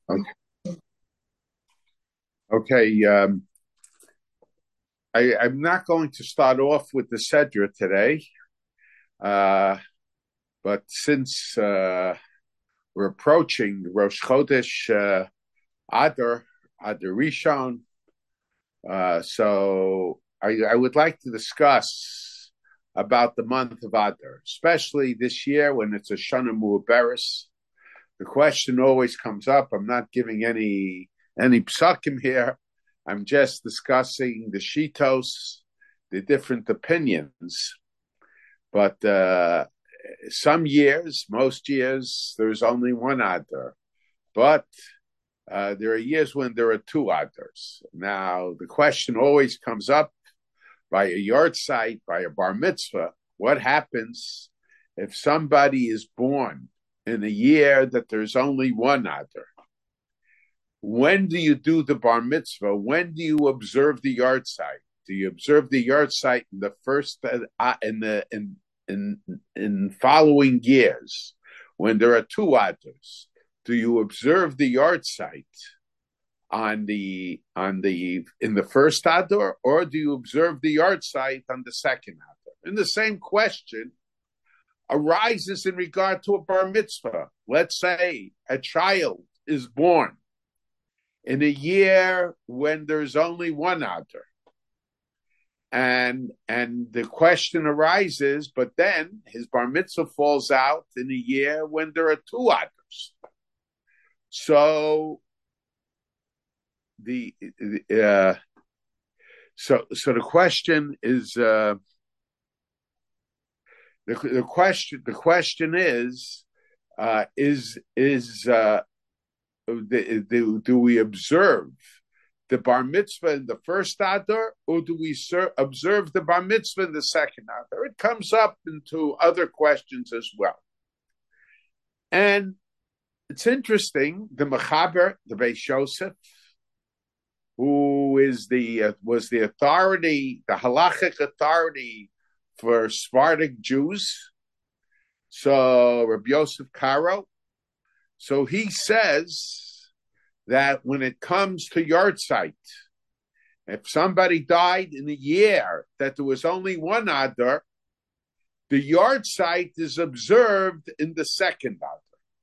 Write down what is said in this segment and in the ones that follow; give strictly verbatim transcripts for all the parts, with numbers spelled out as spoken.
Okay. Okay, um, I, I'm not going to start off with the Sedra today, uh, but since uh, we're approaching Rosh Chodesh uh, Adar, Adar Rishon, uh, so I, I would like to discuss about the month of Adar, especially this year when it's a Shana Mu'aberes. The question always comes up. I'm not giving any any psakim here. I'm just discussing the shitos, the different opinions. But uh, some years, most years, there's only one Adar. But uh, there are years when there are two Adars. Now, the question always comes up by a yard site, by a bar mitzvah. What happens if somebody is born in a year that there's only one Adar? When do you do the bar mitzvah? When do you observe the yard site? Do you observe the yard site in the first uh, in the in in in following years when there are two Adars? Do you observe the yard site on the on the in the first Adar, or do you observe the yard site on the second Adar? And the same question arises in regard to a bar mitzvah. Let's say a child is born in a year when there's only one Adar. And and the question arises, but then his bar mitzvah falls out in a year when there are two Adars. So the uh, so so the question is uh, the the question the question is uh, is is uh, do, do we observe the bar mitzvah in the first Adar, or do we ser- observe the bar mitzvah in the second Adar? It comes up into other questions as well. And it's interesting, the Mechaber, the Beis Yosef, who is the uh, was the authority, the halachic authority for Sephardic Jews, so Rabbi Yosef Karo, so he says that when it comes to yard site, if somebody died in a year that there was only one Adar, the yard site is observed in the second Adar.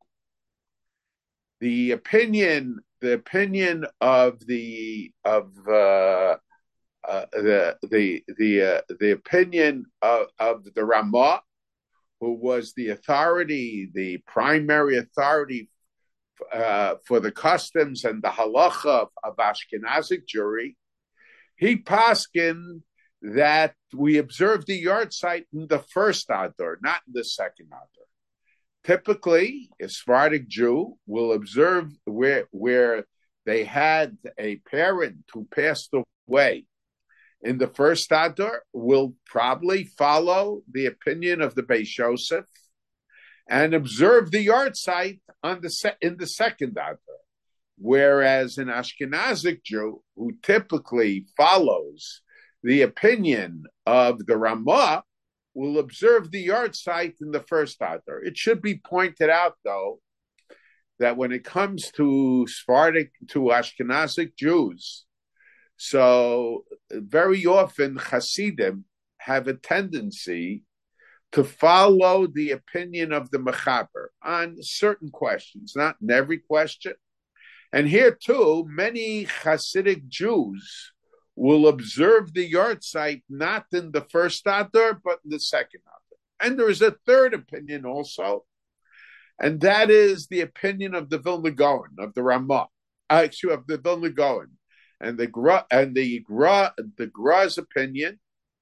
The opinion, the opinion of the of uh, uh, the the the uh, the opinion of, of the Ramah, who was the authority, the primary authority Uh, for the customs and the halacha of, of Ashkenazic Jewry, he paskined that we observe the yard site in the first Adar, not in the second Adar. Typically, a Sephardic Jew will observe where where they had a parent who passed away in the first Adar, will probably follow the opinion of the Beis Yosef and observe the yard site on the se- in the second Adar. Whereas an Ashkenazic Jew, who typically follows the opinion of the Ramah, will observe the yard site in the first Adar. It should be pointed out, though, that when it comes to Sephardic, to Ashkenazic Jews, so very often Hasidim have a tendency to follow the opinion of the Mechaber on certain questions, not in every question. And here too, many Hasidic Jews will observe the yard site not in the first Adar, but in the second Adar. And there is a third opinion also, and that is the opinion of the Vilna Gaon, of the Ramah, uh, excuse, of the Vilna Gaon. And the Gra, and the Gra, the Gra's opinion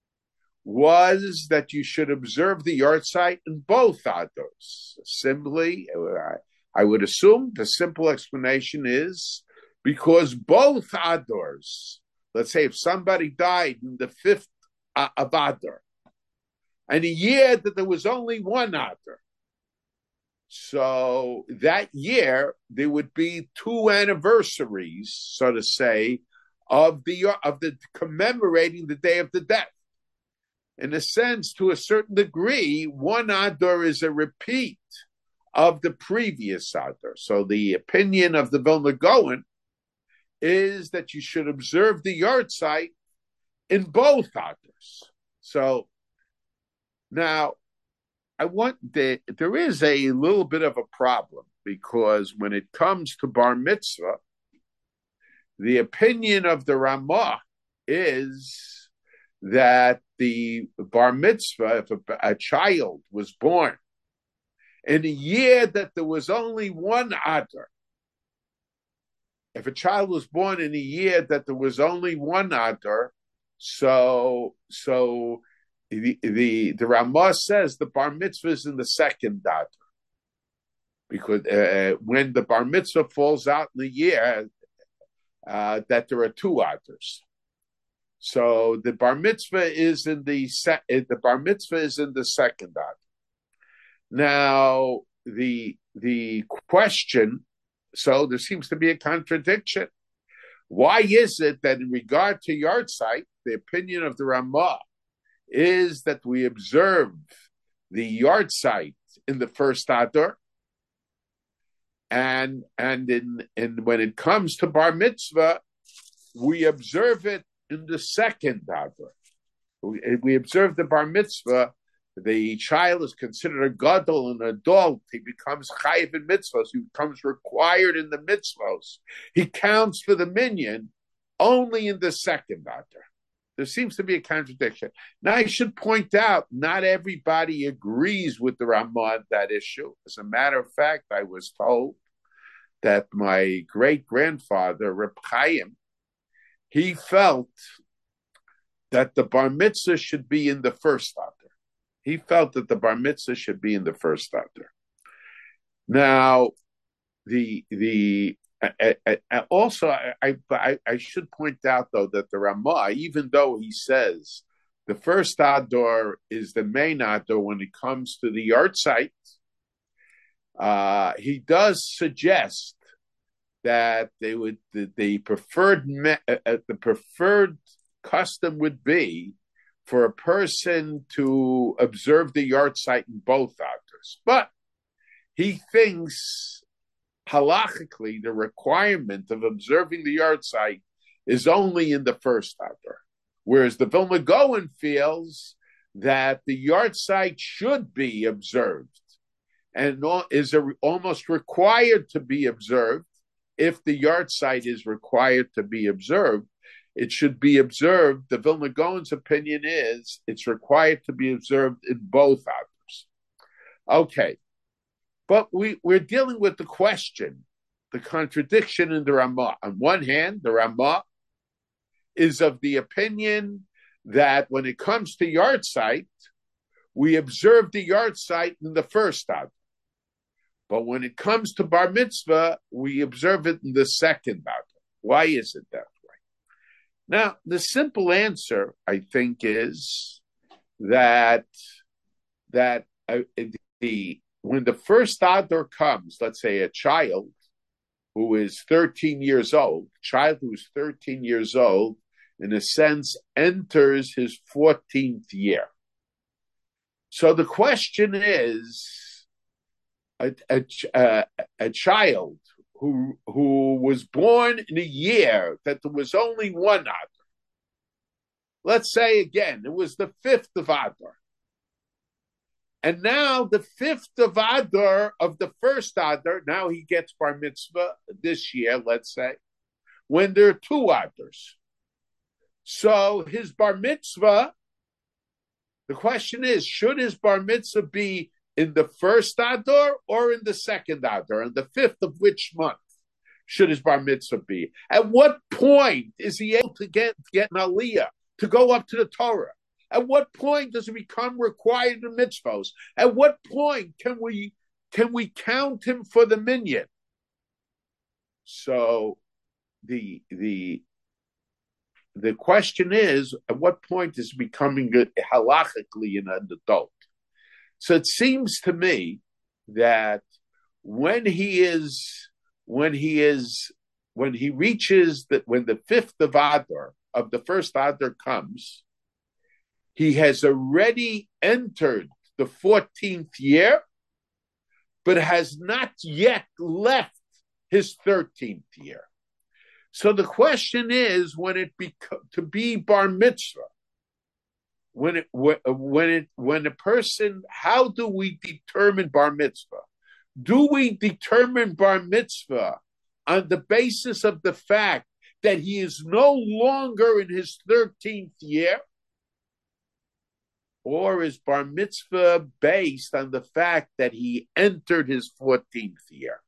was that you should observe the yard site in both Adars. Simply, I would assume the simple explanation is because both Adars, let's say if somebody died in the fifth of Adar, and a year that there was only one Adar, so that year there would be two anniversaries, so to say, of the of the commemorating the day of the death. In a sense, to a certain degree, one Adar is a repeat of the previous Adar. So the opinion of the Vilna Gaon is that you should observe the yahrzeit in both Adars. So now I want the, there is a little bit of a problem, because when it comes to bar mitzvah, the opinion of the Ramah is that the bar mitzvah, if a, a child was born in a year that there was only one Adar, if a child was born in a year that there was only one Adar, so so the the, the Ramah says the bar mitzvah is in the second Adar, because uh, when the bar mitzvah falls out in the year, uh, that there are two Adars. So the bar mitzvah is in the se- the bar mitzvah is in the second Adar. Now the the question, so there seems to be a contradiction. Why is it that in regard to yahrzeit, the opinion of the Ramah is that we observe the yahrzeit in the first Adar, and and in and when it comes to bar mitzvah, we observe it in the second Adar? We, we observe the bar mitzvah. The child is considered a gadol, an adult. He becomes chayiv in mitzvahs. He becomes required in the mitzvahs. He counts for the minyan only in the second Adar. There seems to be a contradiction. Now, I should point out, not everybody agrees with the Ramah on that issue. As a matter of fact, I was told that my great-grandfather, Reb Chaim, he felt that the bar mitzvah should be in the first Adar. He felt that the bar mitzvah should be in the first Adar. Now, the the I, I, I also I, I I should point out though that the Ramah, even though he says the first Adar is the main Adar when it comes to the yahrzeit, uh, he does suggest that they would the, the preferred me, uh, the preferred custom would be for a person to observe the yahrzeit in both Adars. But he thinks halachically the requirement of observing the yahrzeit is only in the first Adar, whereas the Vilna Gaon feels that the yahrzeit should be observed and is a, almost required to be observed. If the yahrzeit is required to be observed, it should be observed. The Vilna Gaon's opinion is it's required to be observed in both Adars. Okay. But we, we're dealing with the question, the contradiction in the Ramah. On one hand, the Ramah is of the opinion that when it comes to yahrzeit, we observe the yahrzeit in the first Adar. But when it comes to bar mitzvah, we observe it in the second Adar. Why is it that way? Now, the simple answer, I think, is that that uh, the when the first Adar comes, let's say a child who is thirteen years old, child who is thirteen years old, in a sense, enters his fourteenth year. So the question is, a, a, a, a child who who was born in a year that there was only one Adar. Let's say again, it was the fifth of Adar. And now the fifth of Adar of the first Adar, now he gets bar mitzvah this year, let's say, when there are two Adars. So his bar mitzvah, the question is, should his bar mitzvah be in the first Adar or in the second Adar? And the fifth of which month should his bar mitzvah be? At what point is he able to get, get an aliyah, to go up to the Torah? At what point does it become required in mitzvos? At what point can we can we count him for the minyan? So the the the question is, at what point is becoming halachically an adult? So it seems to me that when he is when he is when he reaches that when the fifth of Adar of the first Adar comes, he has already entered the fourteenth year, but has not yet left his thirteenth year. So the question is, when it be to be bar mitzvah, when it when it when a person, how do we determine bar mitzvah? Do we determine bar mitzvah on the basis of the fact that he is no longer in his thirteenth year? Or is bar mitzvah based on the fact that he entered his fourteenth year?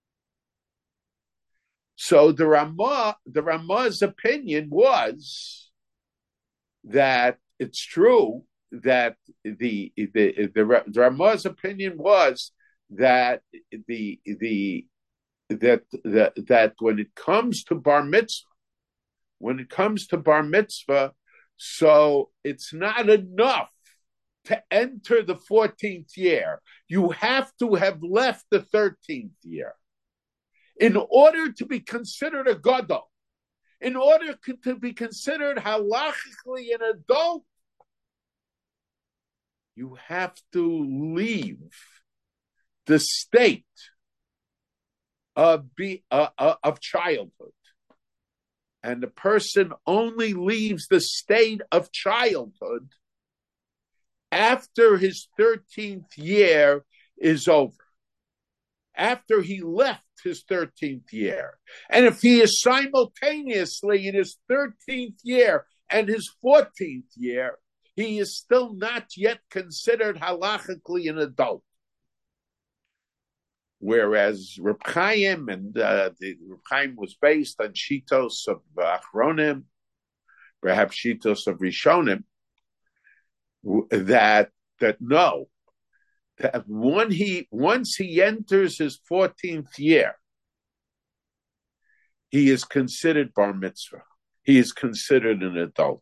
So the Ramah, the Ramah's opinion was that it's true that the the the, the Ramah's opinion was that the the that that that when it comes to bar mitzvah, when it comes to bar mitzvah, so it's not enough to enter the fourteenth year. You have to have left the thirteenth year. In order to be considered a gadol, in order to be considered halachically an adult, you have to leave the state of, be, uh, uh, of childhood. And the person only leaves the state of childhood after his thirteenth year is over, after he left his thirteenth year. And if he is simultaneously in his thirteenth year and his fourteenth year, he is still not yet considered halachically an adult. Whereas Reb Chaim, and uh, the Reb Chaim was based on Shitos of Achronim, perhaps Shitos of Rishonim, that that no, that when he once he enters his fourteenth year, he is considered bar mitzvah. He is considered an adult.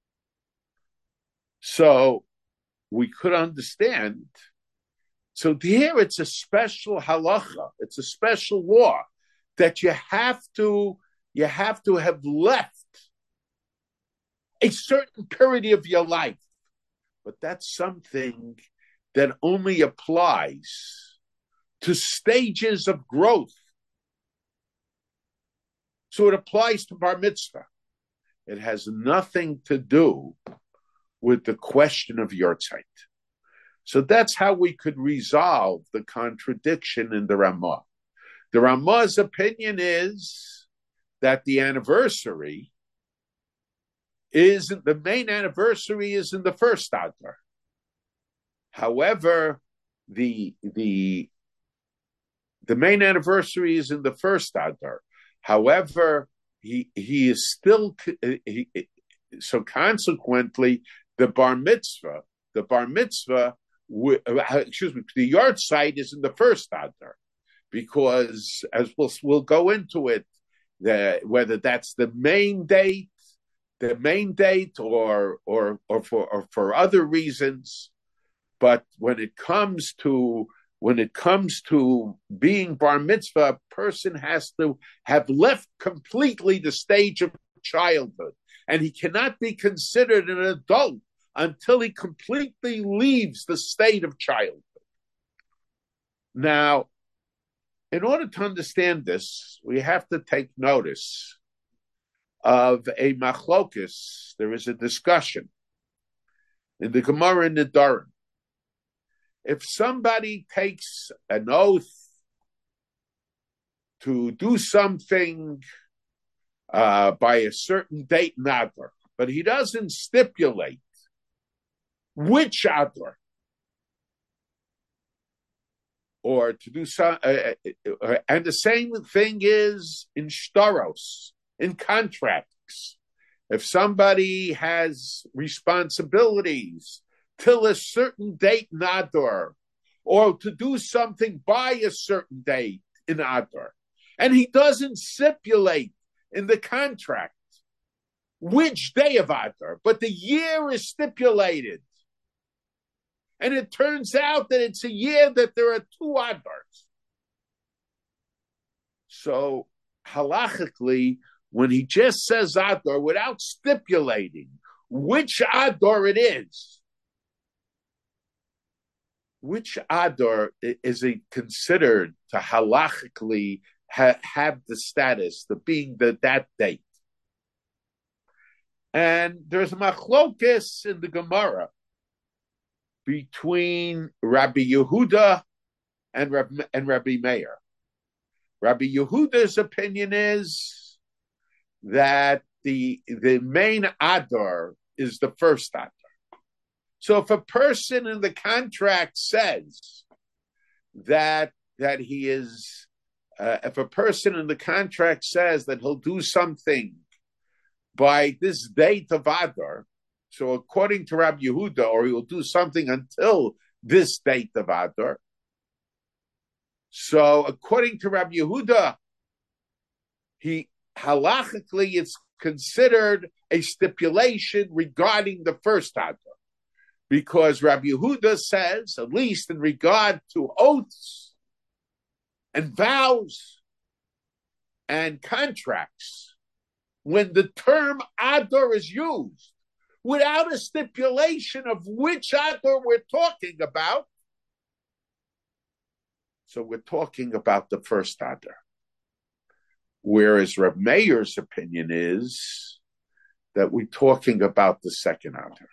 So we could understand. So here it's a special halacha. It's a special law that you have to you have to have left a certain period of your life. But that's something that only applies to stages of growth. So it applies to bar mitzvah. It has nothing to do with the question of yortzeit. So that's how we could resolve the contradiction in the Ramah. The Ramah's opinion is that the anniversary is the main anniversary is in the first Adar. However, the the the main anniversary is in the first Adar. However, he he is still he, so consequently the bar mitzvah the bar mitzvah excuse me the yard site is in the first Adar, because as we'll we'll go into it, the whether that's the main date. The main date, or or or for or for other reasons, but when it comes to when it comes to being bar mitzvah, a person has to have left completely the stage of childhood, and he cannot be considered an adult until he completely leaves the state of childhood. Now, in order to understand this, we have to take notice of a machlokus. There is a discussion in the Gemara in Nedarim. If somebody takes an oath to do something uh, by a certain date in Adar, but he doesn't stipulate which Adar, or to do some, uh, uh, and the same thing is in shtaros, in contracts. If somebody has responsibilities till a certain date in Adar, or to do something by a certain date in Adar, and he doesn't stipulate in the contract which day of Adar, but the year is stipulated, and it turns out that it's a year that there are two Adars. So halachically, when he just says Adar without stipulating which Adar it is, which Adar is it considered to halachically ha- have the status of being the that date? And there's a machlokes in the Gemara between Rabbi Yehuda and Rabbi, and Rabbi Meir. Rabbi Yehuda's opinion is that the the main Adar is the first Adar. So if a person in the contract says that that he is, uh, if a person in the contract says that he'll do something by this date of Adar, so according to Rabbi Yehuda, or he will do something until this date of Adar. So according to Rabbi Yehuda, he halachically it's considered a stipulation regarding the first Adar. Because Rabbi Yehuda says, at least in regard to oaths and vows and contracts, when the term Adar is used, without a stipulation of which Adar we're talking about, so we're talking about the first Adar. Whereas Reb Meir's opinion is that we're talking about the second Adar.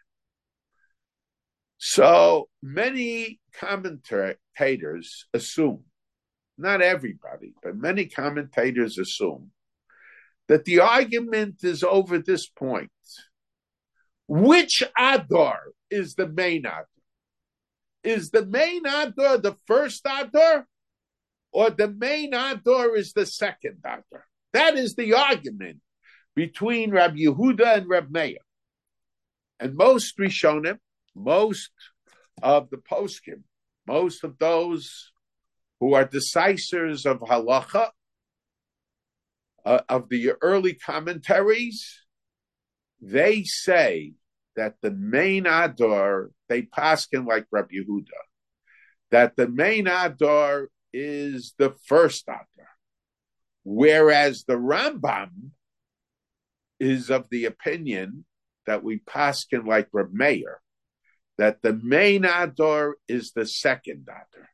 So many commentators assume, not everybody, but many commentators assume that the argument is over this point. Which Adar is the main Adar? Is the main Adar the first Adar, or the main Adar is the second Adar? That is the argument between Rabbi Yehuda and Reb Meir. And most Rishonim, most of the poskim, most of those who are decisors of halacha, uh, of the early commentaries, they say that the main Adar, they paskin like Rabbi Yehuda, that the main Adar is the first Adar, whereas the Rambam is of the opinion that we paskin like Reb Meir, that the main Adar is the second Adar.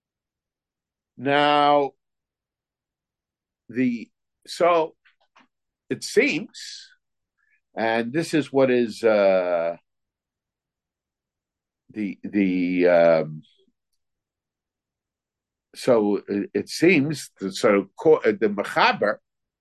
Now, the so it seems, and this is what is uh, the the um, so it, it seems so the Mechaber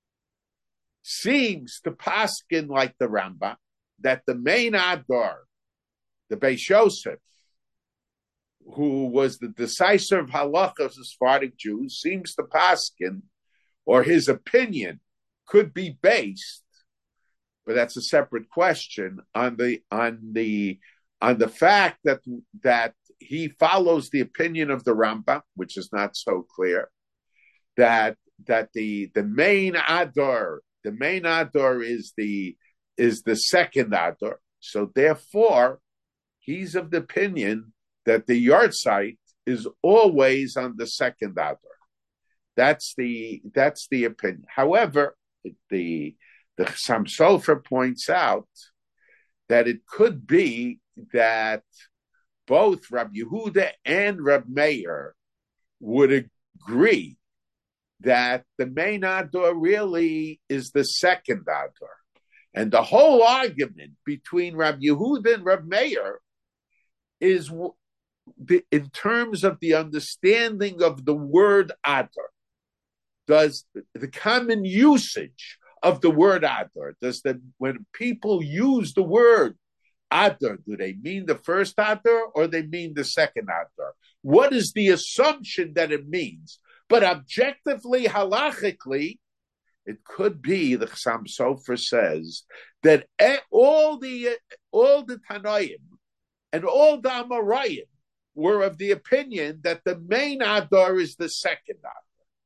seems to paskin like the Rambam that the main Adar, the Beis Yosef, who was the decisive halacha of the Sephardic Jews, seems to paskin, or his opinion could be based, but that's a separate question, on the on the on the fact that that he follows the opinion of the Rambam, which is not so clear, that that the the main Adar, the main Adar is the is the second Adar. So therefore, he's of the opinion that the yahrzeit is always on the second Adar. That's the that's the opinion. However, the the Chassam Sofer points out that it could be that both Rabbi Yehuda and Reb Meir would agree that the main Adar really is the second Adar. And the whole argument between Rabbi Yehuda and Reb Meir is in terms of the understanding of the word Adar. Does the common usage of the word Adar, does the when people use the word Adar, do they mean the first Adar or they mean the second Adar? What is the assumption that it means? But objectively, halachically, it could be, the Chassam Sofer says, that all the all the Tanoim and all the Amoraim were of the opinion that the main Adar is the second Adar.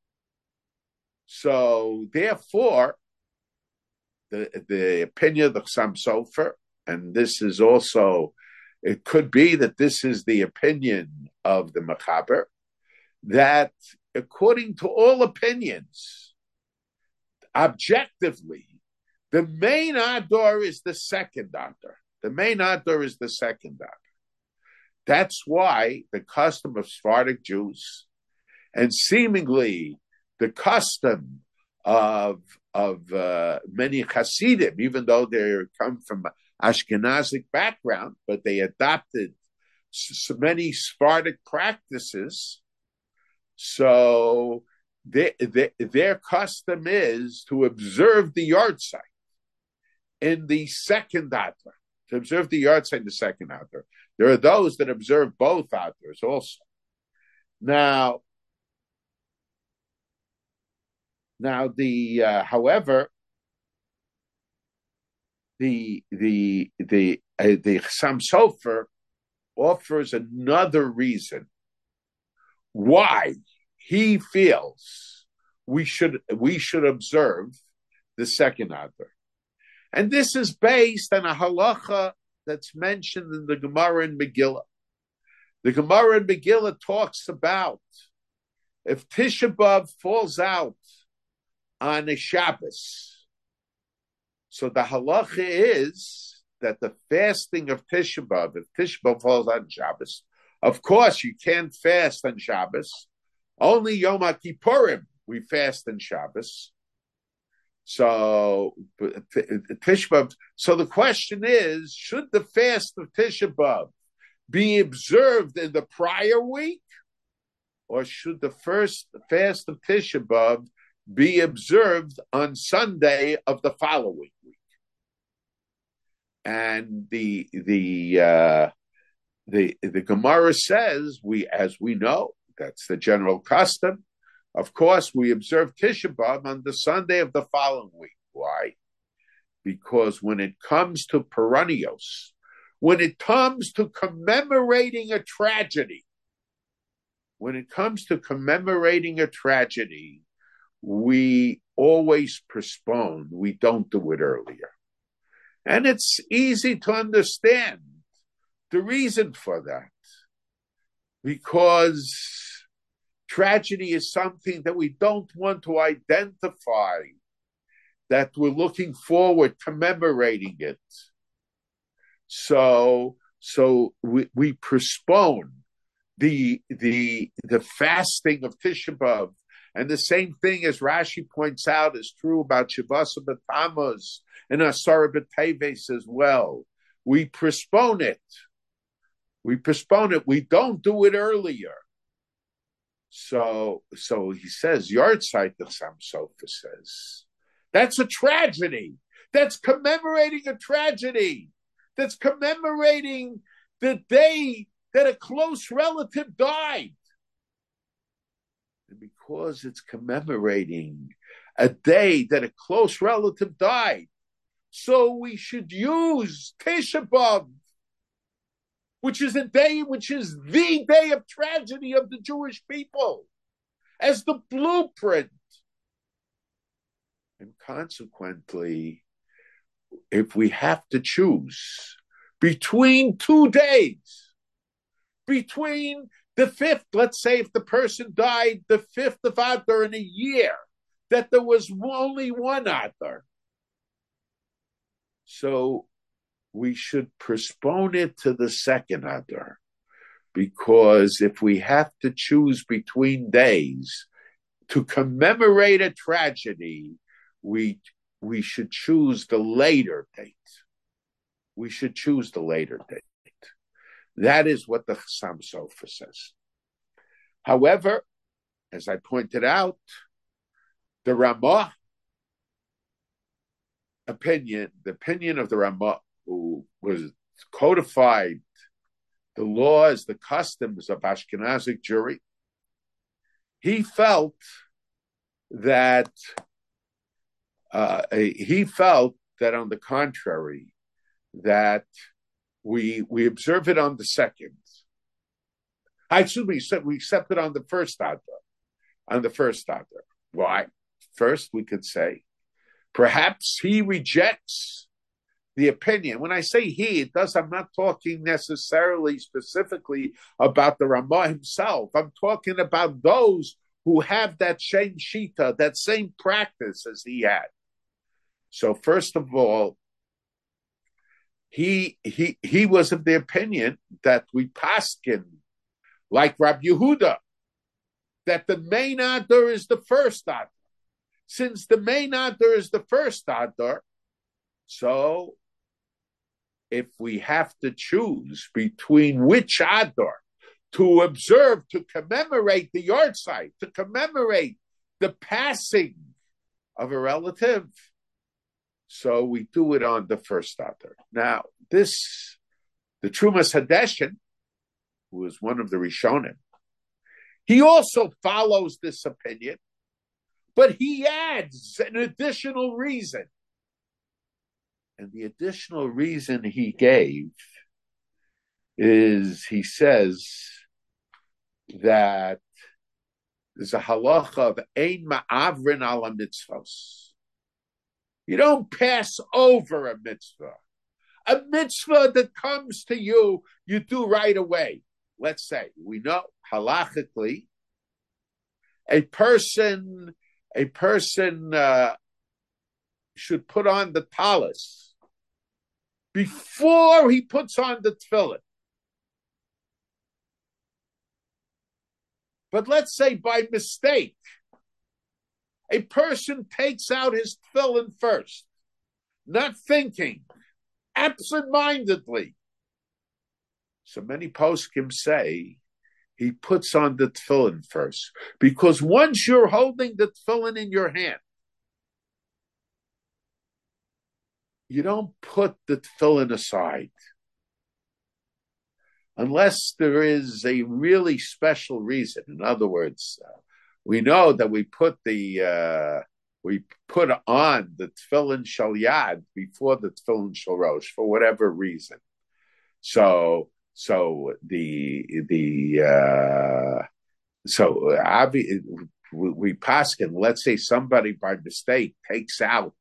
So, therefore, the the opinion of the Chassam Sofer, and this is also, it could be that this is the opinion of the Mechaber, that according to all opinions, objectively, the main Adar is the second Adar. The main Adar is the second Adar. That's why the custom of Sephardic Jews, and seemingly the custom of of uh, many Hasidim, even though they come from Ashkenazic background, but they adopted so many Sephardic practices. So they, they, their custom is to observe the yahrzeit in the second Adar, to observe the yahrzeit in the second Adar. There are those that observe both Adars also. Now, now the uh, however, the the the uh, the Chassam Sofer offers another reason why he feels we should we should observe the second Adar, and this is based on a halacha that's mentioned in the Gemara in Megillah. The Gemara in Megillah talks about if Tisha B'Av falls out on a Shabbos, so the halacha is that the fasting of Tisha B'Av, if Tisha B'Av falls on Shabbos, of course you can't fast on Shabbos. Only Yom HaKippurim we fast on Shabbos. So Tisha B'Av. So the question is, should the fast of Tisha B'Av be observed in the prior week, or should the first fast of Tisha B'Av be observed on Sunday of the following week? And the the uh, the the Gemara says, we as we know, that's the general custom. Of course, we observe Tisha B'Av on the Sunday of the following week. Why? Because when it comes to perennials, when it comes to commemorating a tragedy, when it comes to commemorating a tragedy, we always postpone. We don't do it earlier. And it's easy to understand the reason for that. Because tragedy is something that we don't want to identify, that we're looking forward, commemorating it. So, so we, we postpone the, the, the fasting of Tisha B'Av. And the same thing, as Rashi points out, is true about Shavasa B'Tammuz and Asara B'Teves as well. We postpone it. We postpone it. We don't do it earlier. So, so he says, Yahrzeit, the Chassam Sofer says, that's a tragedy. That's commemorating a tragedy. That's commemorating the day that a close relative died. And because it's commemorating a day that a close relative died, so we should use Tisha B'Av, which is a day, which is the day of tragedy of the Jewish people, as the blueprint. And consequently, if we have to choose between two days, between the fifth, let's say if the person died the fifth of Adar in a year, that there was only one Adar, so we should postpone it to the second Adar, because if we have to choose between days to commemorate a tragedy, we we should choose the later date. We should choose the later date. That is what the Chassam Sofer says. However, as I pointed out, the Ramah opinion, the opinion of the Ramah, who was codified the laws, the customs of Ashkenazic Jewry, he felt that uh, he felt that on the contrary, that we we observe it on the second. I excuse me, we accept it on the first Adar, on the first Adar. Why? First, we could say, perhaps he rejects the opinion. When I say he, it does. I'm not talking necessarily specifically about the Ramah himself. I'm talking about those who have that same shita, that same practice as he had. So first of all, he he he was of the opinion that we paskin like Rabbi Yehuda, that the main Adar is the first Adar. Since the main Adar is the first Adar, so if we have to choose between which Adar to observe, to commemorate the yahrzeit, to commemorate the passing of a relative, so we do it on the first Adar. Now, this, the Trumas Hadeshin, who is one of the Rishonim, he also follows this opinion, but he adds an additional reason. And the additional reason he gave is, he says that there's a halacha of ein ma'avrin ala mitzvos. You don't pass over a mitzvah. A mitzvah that comes to you, you do right away. Let's say, we know halachically, a person, a person uh, should put on the talis before he puts on the tefillin. But let's say by mistake, a person takes out his tefillin first, not thinking, absent-mindedly. So many poskim say he puts on the tefillin first, because once you're holding the tefillin in your hand, you don't put the tefillin aside. Unless there is a really special reason. In other words, uh, we know that we put the uh, we put on the tefillin shel yad before the tefillin shel rosh for whatever reason. So so the the uh, so obvi- we, we paskin. Let's say somebody by mistake takes out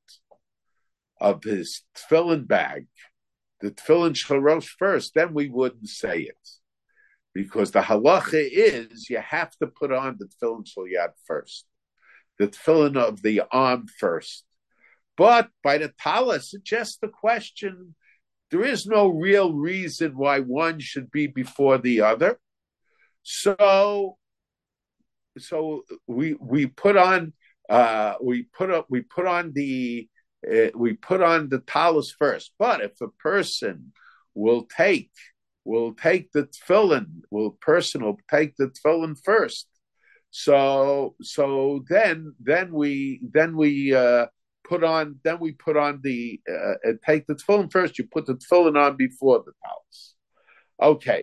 of his tefillin bag the tefillin shel rosh first, then we wouldn't say it. Because the halacha is you have to put on the tefillin shel yad first. The tefillin of the arm first. But by the talis, it's just the question, there is no real reason why one should be before the other. So, so we we put on uh, we put up we put on the Uh, we put on the talis first. But if a person will take, will take the tefillin, will person will take the tefillin first. So, so then, then we, then we uh, put on, then we put on the, uh, take the tefillin first. You put the tefillin on before the talis. Okay.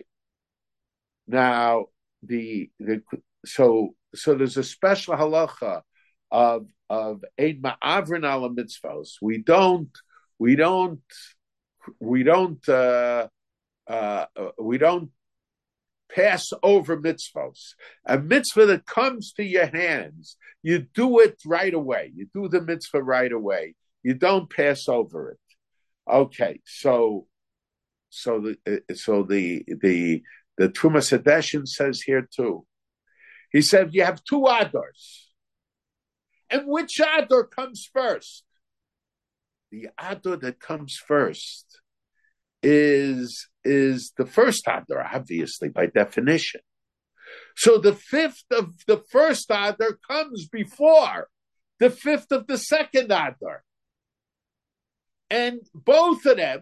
Now the the so so there's a special halacha of of ein ma'avrin ala mitzvos. We don't, we don't, we don't, uh, uh, we don't pass over mitzvos. A mitzvah that comes to your hands, you do it right away. You do the mitzvah right away. You don't pass over it. Okay, so, so the so the the the Trumas Hadeshin says here too. He said you have two adars. And which Adar comes first? The Adar that comes first is, is the first Adar, obviously, by definition. So the fifth of the first Adar comes before the fifth of the second Adar. And both of them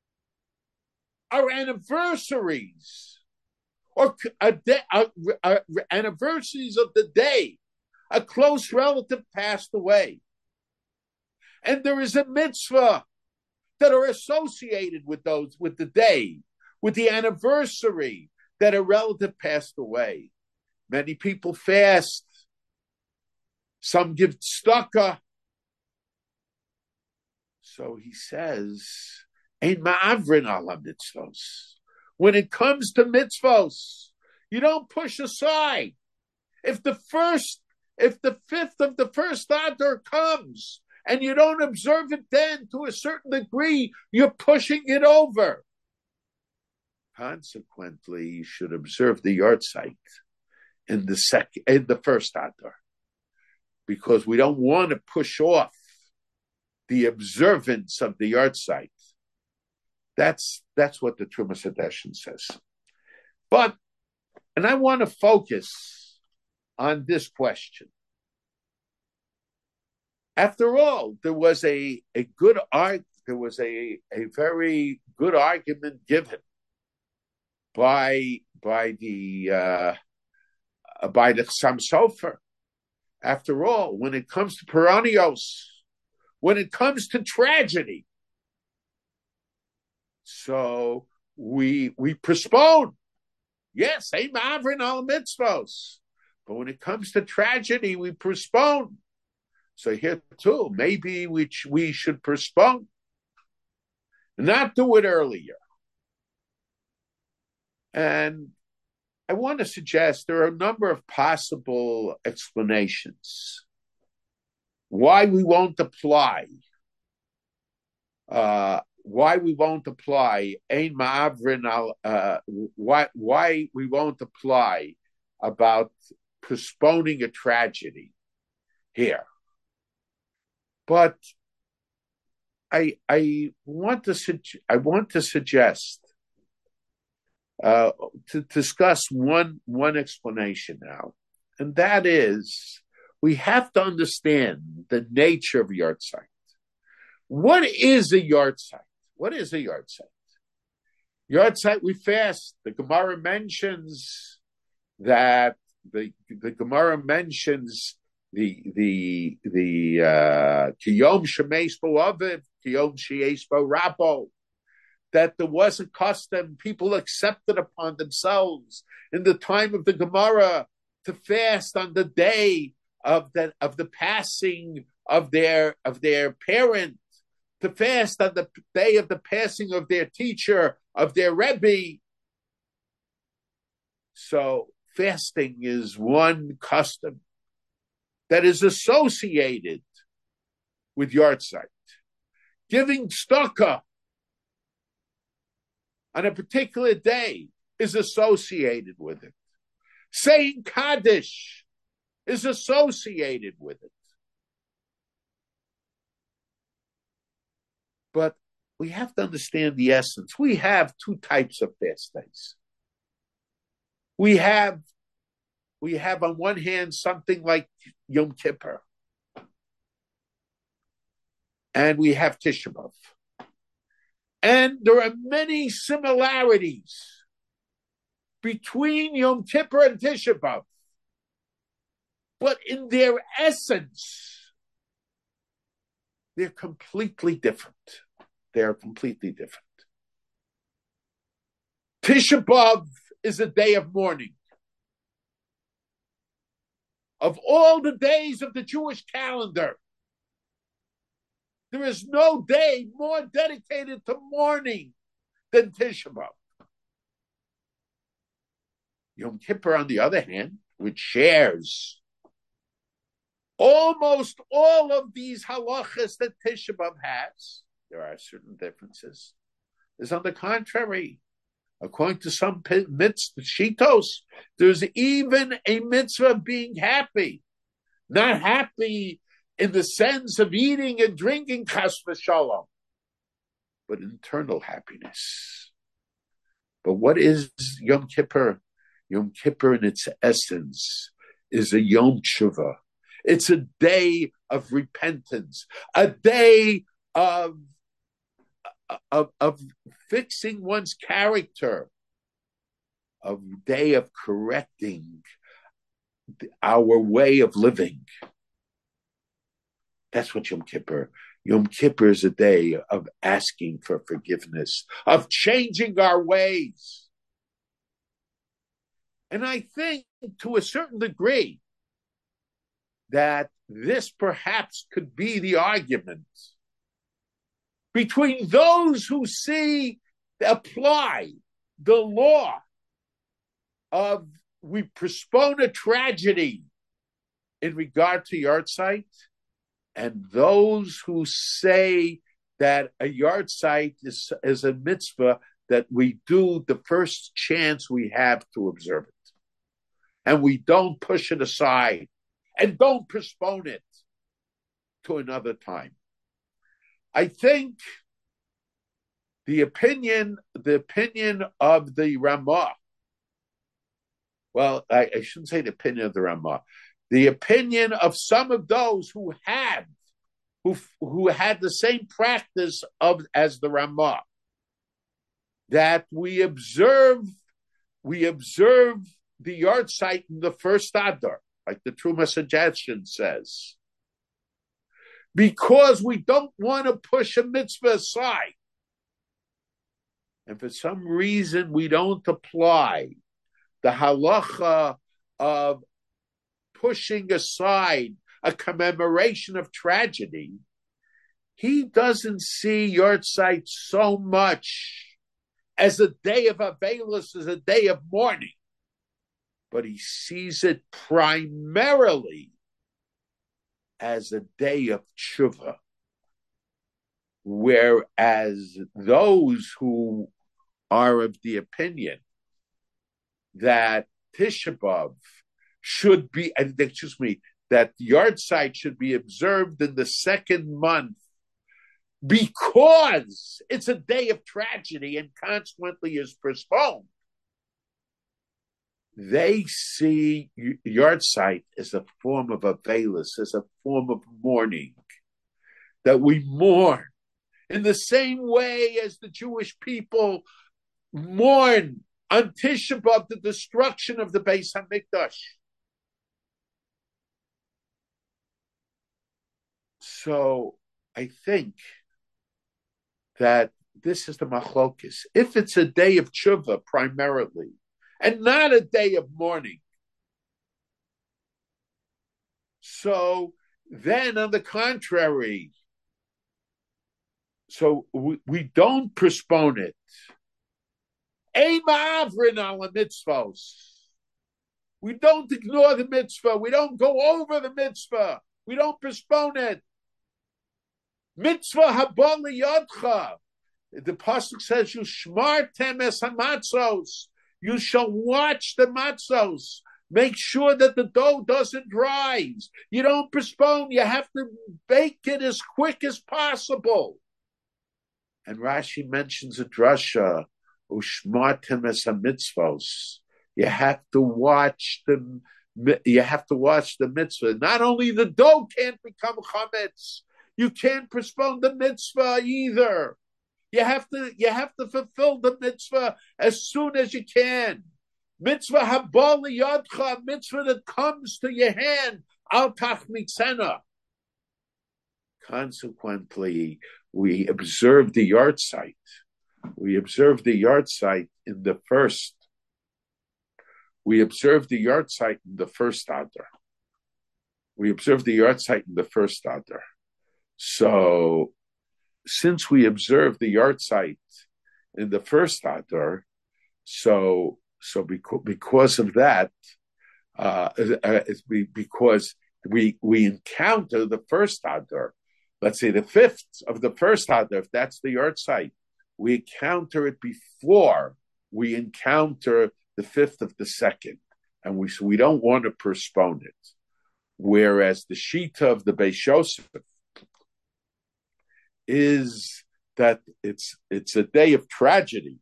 are anniversaries, or a de- a, a, a, anniversaries of the day a close relative passed away. And there is a mitzvah that are associated with those, with the day, with the anniversary that a relative passed away. Many people fast. Some give tzedakah. So he says, ein ma'avrin ala mitzvos. When it comes to mitzvos, you don't push aside. If the first If the fifth of the first Adar comes and you don't observe it then to a certain degree, you're pushing it over. Consequently, you should observe the yahrzeit in the second, in the first Adar, because we don't want to push off the observance of the yahrzeit That's that's what the Trumas Hadeshin says. But, and I want to focus on this question. After all, there was a, a good art, there was a, a very good argument given by by the uh, by the Chassam Sofer. After all, when it comes to Peranios, when it comes to tragedy, so we we postpone. Yes, ein ma'avrin al mitzvos, but when it comes to tragedy, we postpone. So here too, maybe we we should postpone, not do it earlier. And I want to suggest there are a number of possible explanations why we won't apply, uh, why we won't apply ein ma'avrin al, uh, why why we won't apply about postponing a tragedy here. But I I want to su- I want to suggest uh, to discuss one one explanation now, and that is we have to understand the nature of yahrzeit. What is a yahrzeit? What is a yahrzeit? Yahrzeit, we fast. The Gemara mentions that the the Gemara mentions. The the the uh, kiyom shemeispo aviv, kiyom sheispo rabo, that there was a custom people accepted upon themselves in the time of the Gemara to fast on the day of the of the passing of their of their parent, to fast on the day of the passing of their teacher, of their Rebbe. So fasting is one custom that is associated with yahrzeit. Giving tzedakah on a particular day is associated with it. Saying Kaddish is associated with it. But we have to understand the essence. We have two types of fast days. We have We have on one hand something like Yom Kippur, and we have Tisha B'Av. And there are many similarities between Yom Kippur and Tisha B'Av, but in their essence, they're completely different. They are completely different. Tisha B'Av is a day of mourning. Of all the days of the Jewish calendar, there is no day more dedicated to mourning than Tisha B'Av. Yom Kippur, on the other hand, which shares almost all of these halachas that Tisha B'Av has, there are certain differences, is on the contrary. According to some mitzvah shitos, there's even a mitzvah of being happy. Not happy in the sense of eating and drinking, chas v'shalom, but internal happiness. But what is Yom Kippur? Yom Kippur in its essence is a Yom Tshuva. It's a day of repentance, a day of Of, of fixing one's character, a day of correcting our way of living. That's what Yom Kippur. Yom Kippur is a day of asking for forgiveness, of changing our ways. And I think to a certain degree that this perhaps could be the argument between those who see, apply the law of we postpone a tragedy in regard to yahrzeit, and those who say that a yahrzeit is, is a mitzvah that we do the first chance we have to observe it. And we don't push it aside and don't postpone it to another time. I think the opinion, the opinion of the Ramah. Well, I, I shouldn't say the opinion of the Ramah. The opinion of some of those who had, who who had the same practice of as the Ramah, that we observe, we observe the yahrzeit in the first Adar, like the Truma suggestion says, because we don't want to push a mitzvah aside. And for some reason, we don't apply the halacha of pushing aside a commemoration of tragedy. He doesn't see yahrzeit so much as a day of Avelus, as a day of mourning, but he sees it primarily as a day of tshuva. Whereas those who are of the opinion that Tisha B'Av should be, excuse me, that the yahrzeit should be observed in the second month because it's a day of tragedy and consequently is postponed, they see yahrzeit as a form of avelus, as a form of mourning, that we mourn in the same way as the Jewish people mourn on Tisha B'Av the destruction of the Beis HaMikdash. So I think that this is the machlokes. If it's a day of tshuva primarily, and not a day of mourning, so then on the contrary, so we, we don't postpone it. We don't ignore the mitzvah. We don't go over the mitzvah. We don't postpone it. Mitzvah haba liyadcha. The pasuk says, "You shmartem es hamatzos." You shall watch the matzos. Make sure that the dough doesn't rise. You don't postpone. You have to bake it as quick as possible. And Rashi mentions a drasha, "Ushmartem es hamitzvos." You have to watch the. You have to watch the mitzvah. Not only the dough can't become chametz, you can't postpone the mitzvah either. You have to, you have to fulfill the mitzvah as soon as you can. Mitzvah haba liyadcha, mitzvah that comes to your hand, al tachmitzena. Consequently, we observe the yahrzeit. We observe the yahrzeit in the first. We observe the yahrzeit in the first Adar. We observe the yahrzeit in the first Adar. So, since we observe the yahrzeit in the first Adar, so so because, because of that, uh, uh, it's because we we encounter the first Adar, let's say the fifth of the first Adar, if that's the yahrzeit, we encounter it before we encounter the fifth of the second, and we so we don't want to postpone it. Whereas the shita of the Beis Yosef is that it's it's a day of tragedy,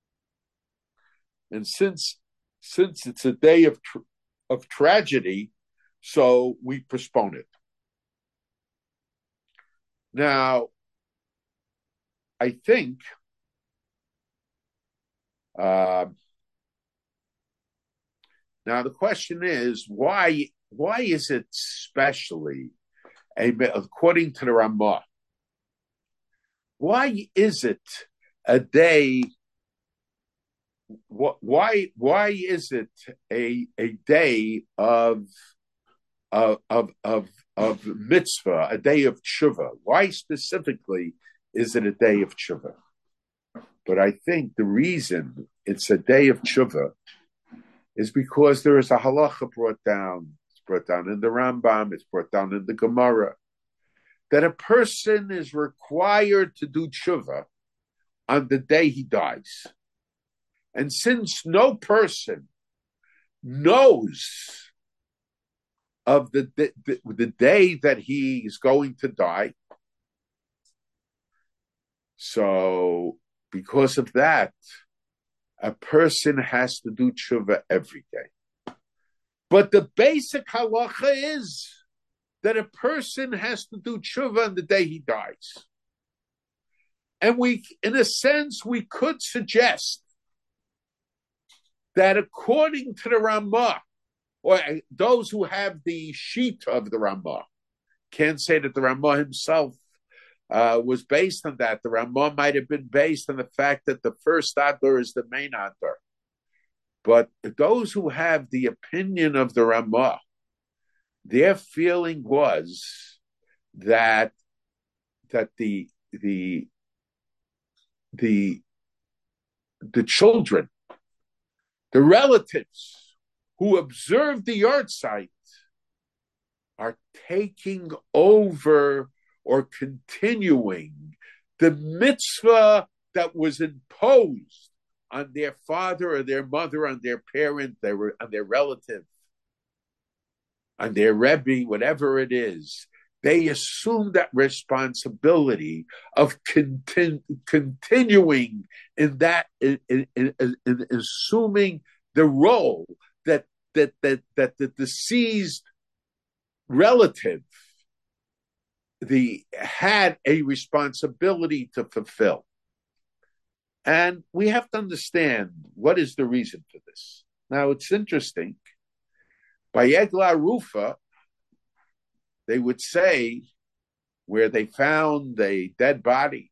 and since since it's a day of tr- of tragedy, so we postpone it. Now, I think uh, now the question is why why is it specially, according to the Ramah? Why is it a day? Why why is it a a day of of of of, of mitzvah, a day of tshuva? Why specifically is it a day of tshuva? But I think the reason it's a day of tshuva is because there is a halacha brought down. It's brought down in the Rambam. It's brought down in the Gemara, that a person is required to do tshuva on the day he dies. And since no person knows of the, the, the day that he is going to die, so because of that, a person has to do tshuva every day. But the basic halacha is that a person has to do tshuva on the day he dies. And we, in a sense, we could suggest that according to the Ramah, or those who have the sheet of the Ramah, can't say that the Ramah himself uh, was based on that. The Ramah might have been based on the fact that the first Adar is the main Adar. But those who have the opinion of the Ramah, their feeling was that that the the the the children, the relatives who observe the yard site are taking over or continuing the mitzvah that was imposed on their father or their mother, on their parent, their, on their relative, on their Rebbe, whatever it is. They assume that responsibility of continu- continuing in that, in, in, in, in assuming the role that that that that the deceased relative the had a responsibility to fulfill. And we have to understand what is the reason for this. Now, it's interesting. By Egla Rufa, they would say where they found a dead body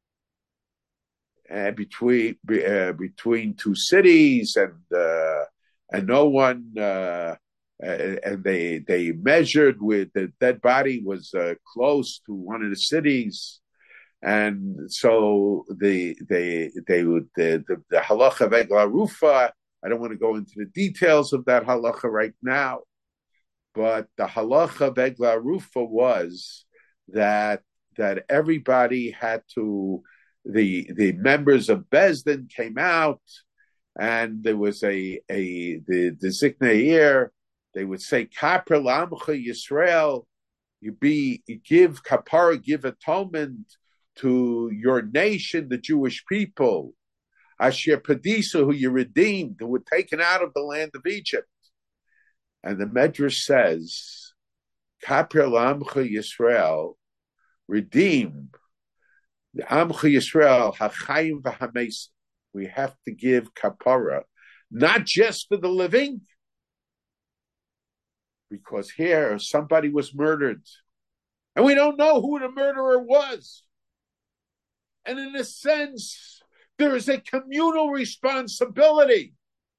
uh, between uh, between two cities, and uh, and no one, uh, uh, and they they measured with the dead body was uh, close to one of the cities, and so they they they would the the, the halacha of Egla Rufa. I don't want to go into the details of that halacha right now. But the halacha of Egla Rufa was that that everybody had to, the the members of Bezdin came out, and there was a a the the Zikneir, they would say Kapar Lamcha Yisrael, you be you give kapara, give atonement to your nation, the Jewish people, Asher Padisa, who you redeemed, who were taken out of the land of Egypt. And the Medrash says, Kapar Lamcha Yisrael, redeem the Amcha Yisrael, Hachayim v'Hamesim. We have to give kapara, not just for the living, because here somebody was murdered, and we don't know who the murderer was. And in a sense, there is a communal responsibility.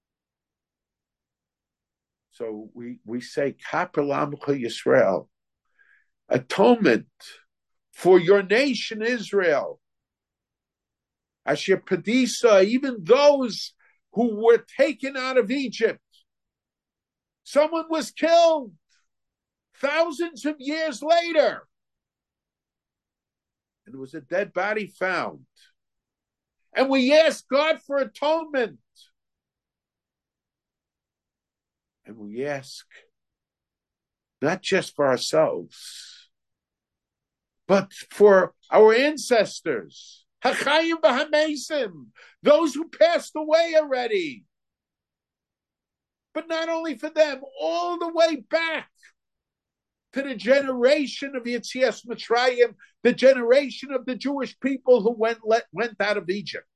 So we, we say, Kapar Lamcha Yisrael, atonement for your nation Israel. Asher Padisa, even those who were taken out of Egypt. Someone was killed thousands of years later. And there was a dead body found. And we ask God for atonement. And we ask, not just for ourselves, but for our ancestors, Hachayim v'Hamesim, those who passed away already. But not only for them, all the way back to the generation of Yetzias Mitzrayim, the generation of the Jewish people who went let, went out of Egypt.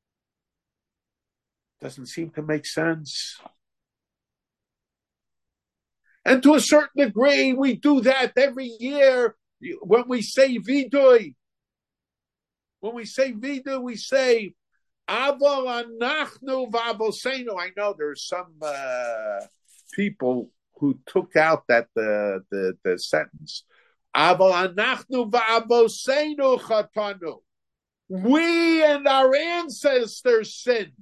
Doesn't seem to make sense. And to a certain degree, we do that every year when we say Vidui. When we say Vidui, we say, Aval anachnu v'avoseinu. I know there's some uh, people who took out that the, the, the sentence. Aval anachnu v'avoseinu chatanu. We and our ancestors sinned.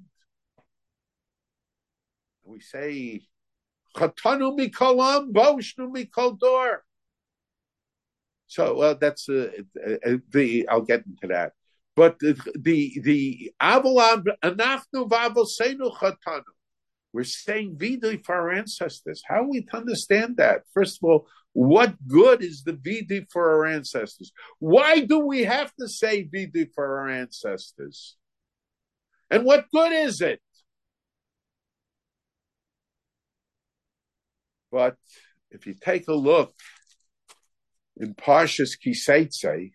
We say, Chatanu mikolam, boshnu mikol dor. So, well, that's uh, uh, the. I'll get into that. But the the the avalam anachnu v'avoseinu chatanu. We're saying vidui for our ancestors. How are we to understand that? First of all, what good is the vidui for our ancestors? Why do we have to say vidui for our ancestors? And what good is it? But if you take a look in Parshas Kiseitze,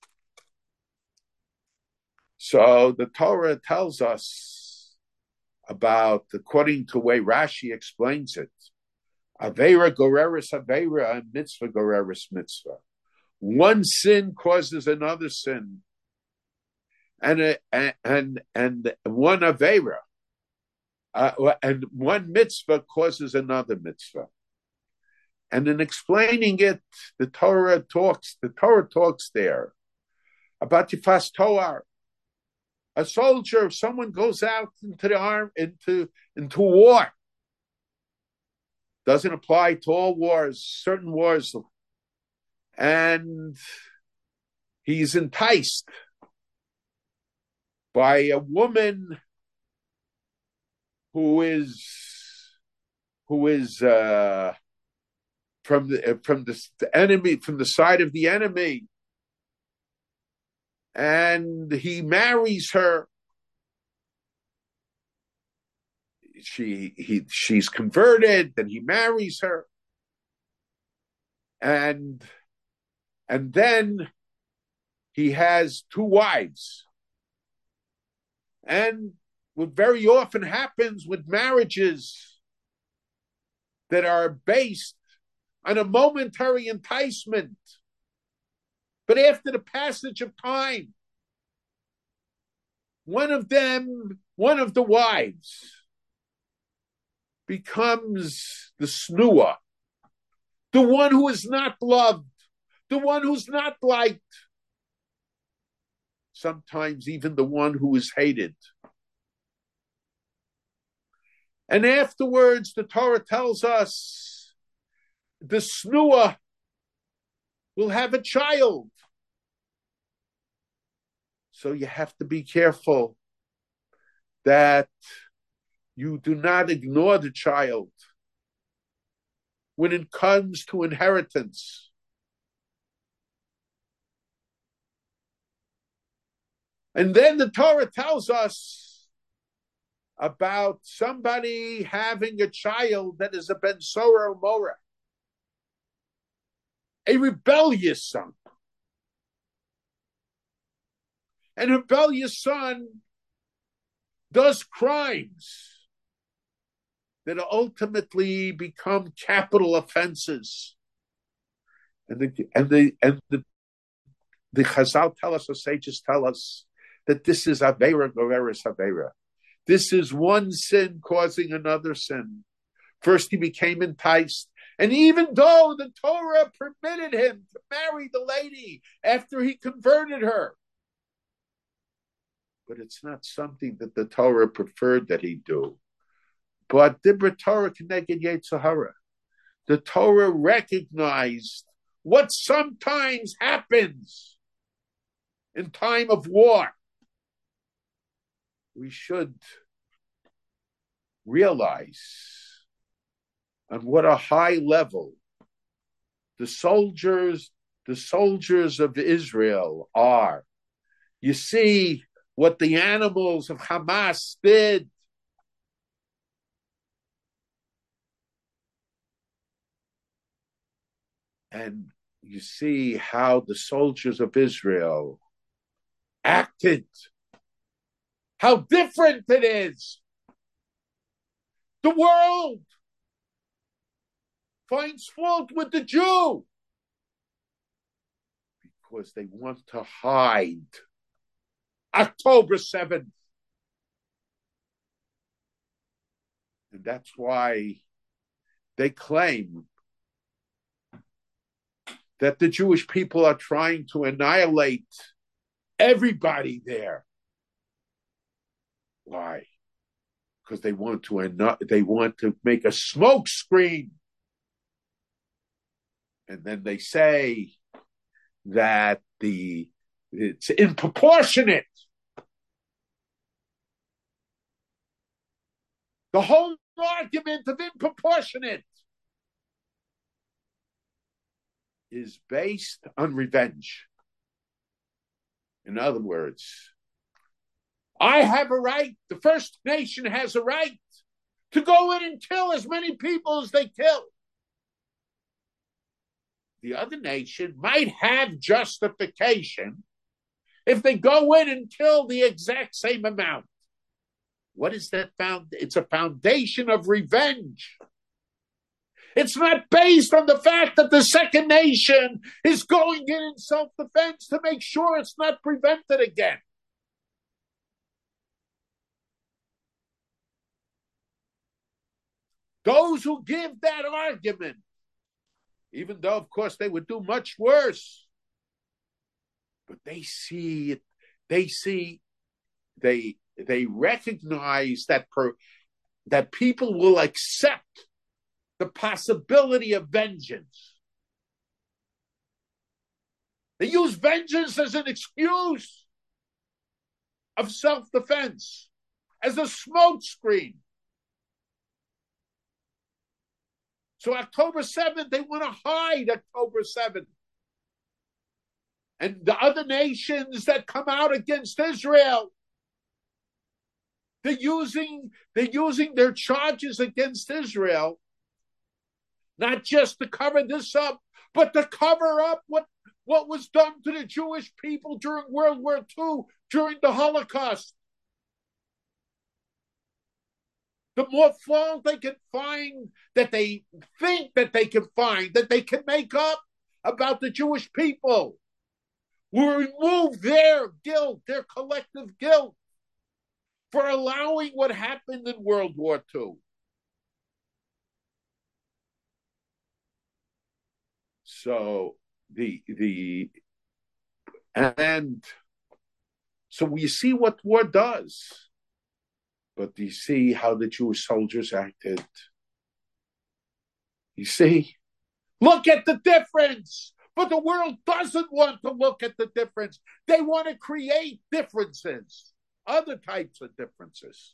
so the Torah tells us about, according to the way Rashi explains it, Aveira goreris Aveira and mitzvah goreris mitzvah. One sin causes another sin, and a, and and one Aveira, uh, and one mitzvah causes another mitzvah. And in explaining it, the Torah talks. The Torah talks there about Yifas Toar. A soldier, if someone goes out into the arm, into into war, doesn't apply to all wars, certain wars, and he's enticed by a woman who is who is uh, from the from the enemy, from the side of the enemy. And he marries her. She he she's converted, then he marries her. And and then he has two wives. And what very often happens with marriages that are based on a momentary enticement, but after the passage of time, one of them, one of the wives, becomes the snua, the one who is not loved, the one who's not liked, sometimes even the one who is hated. And afterwards, the Torah tells us the snua will have a child. So you have to be careful that you do not ignore the child when it comes to inheritance. And then the Torah tells us about somebody having a child that is a ben Sora or Mora, a rebellious son. And a rebellious son does crimes that ultimately become capital offenses. And the and the and the, the Chazal tell us, the sages tell us, that this is Aveira Goreris Aveira. This is one sin causing another sin. First he became enticed, and even though the Torah permitted him to marry the lady after he converted her, but it's not something that the Torah preferred that he do. But Dibra Torah Keneged Yetzer Hara. The Torah recognized what sometimes happens in time of war. We should realize on what a high level the soldiers, the soldiers of Israel are. You see what the animals of Hamas did. And you see how the soldiers of Israel acted. How different it is. The world finds fault with the Jew because they want to hide October seventh. And that's why they claim that the Jewish people are trying to annihilate everybody there. Why? Because they want to they want to make a smoke screen. And then they say that the it's disproportionate. The whole argument of disproportionate is based on revenge. In other words, I have a right, the first nation has a right to go in and kill as many people as they kill. The other nation might have justification if they go in and kill the exact same amount. What is that found? It's a foundation of revenge. It's not based on the fact that the second nation is going in in self-defense to make sure it's not prevented again. Those who give that argument, even though, of course, they would do much worse, but they see it, they see, they they recognize that per, that people will accept the possibility of vengeance. They use vengeance as an excuse of self-defense, as a smokescreen. So October seventh, they want to hide October seventh. And the other nations that come out against Israel, they're using, they're using their charges against Israel, not just to cover this up, but to cover up what, what was done to the Jewish people during World War Two, during the Holocaust. The more fault they can find, that they think that they can find, that they can make up about the Jewish people, will remove their guilt, their collective guilt, for allowing what happened in World War Two. So the the and so we see what war does, but you see how the Jewish soldiers acted. You see, look at the difference. But the world doesn't want to look at the difference. They want to create differences, other types of differences.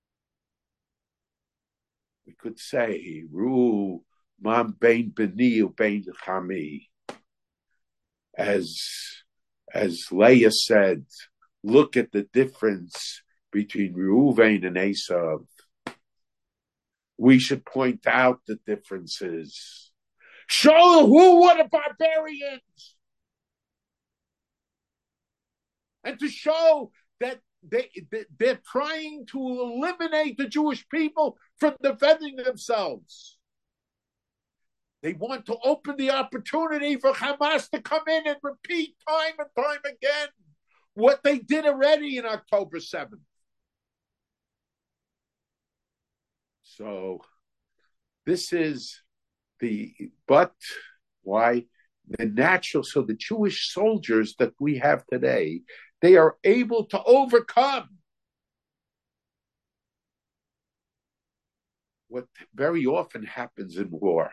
We could say, Ru man bein beni ubein chami. As, as Leah said, look at the difference between Reuven and Esav. We should point out the differences. Show who were the barbarians. And to show that they, they, they're trying to eliminate the Jewish people from defending themselves. They want to open the opportunity for Hamas to come in and repeat time and time again what they did already in October seventh. So this is the, but why? The natural, so the Jewish soldiers that we have today, they are able to overcome what very often happens in war.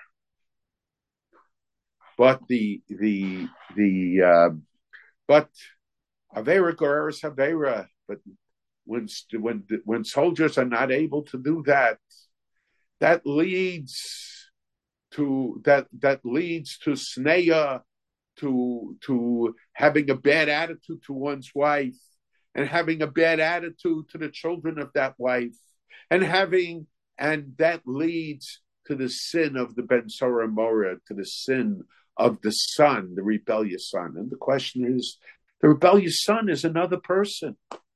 But the the the uh, but Avera Goreres Avera. But when when when soldiers are not able to do that, that leads to that that leads to sneya, to to having a bad attitude to one's wife, and having a bad attitude to the children of that wife, and having and that leads to the sin of the Ben Sora Mora, to the sin of the son, the rebellious son. And the question is, the rebellious son is another person.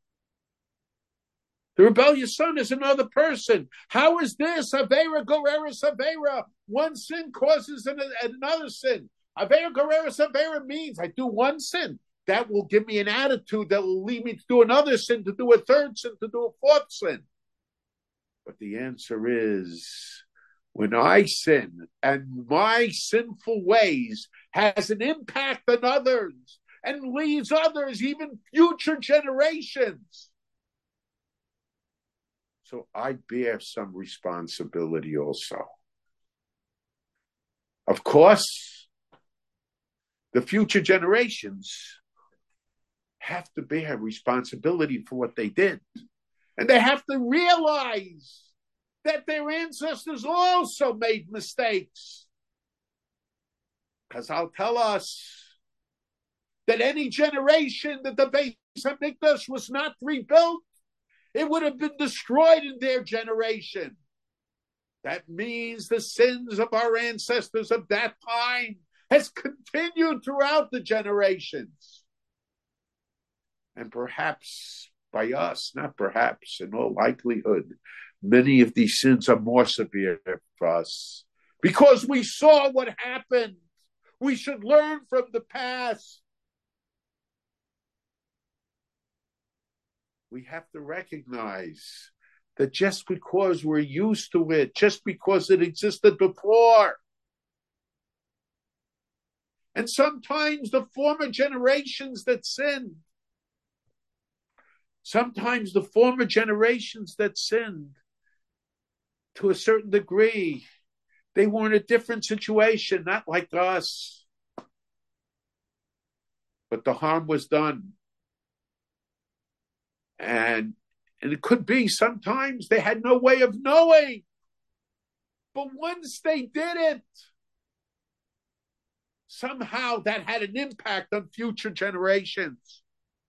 The rebellious son is another person. How is this? Avera Goreres Avera. One sin causes an, another sin. Avera Goreres Avera means I do one sin. That will give me an attitude that will lead me to do another sin, to do a third sin, to do a fourth sin. But the answer is, when I sin and my sinful ways has an impact on others and leads others, even future generations, so I bear some responsibility also. Of course, the future generations have to bear responsibility for what they did. And they have to realize that their ancestors also made mistakes. Because I'll tell us that any generation that the Beis HaMikdash was not rebuilt, It would have been destroyed in their generation. That means the sins of our ancestors of that time has continued throughout the generations. And perhaps by us, not perhaps, in all likelihood, many of these sins are more severe for us because we saw what happened. We should learn from the past. We have to recognize that just because we're used to it, just because it existed before, and sometimes the former generations that sinned, sometimes the former generations that sinned, to a certain degree, they were in a different situation, not like us. But the harm was done. And, and it could be sometimes they had no way of knowing. But once they did it, somehow that had an impact on future generations.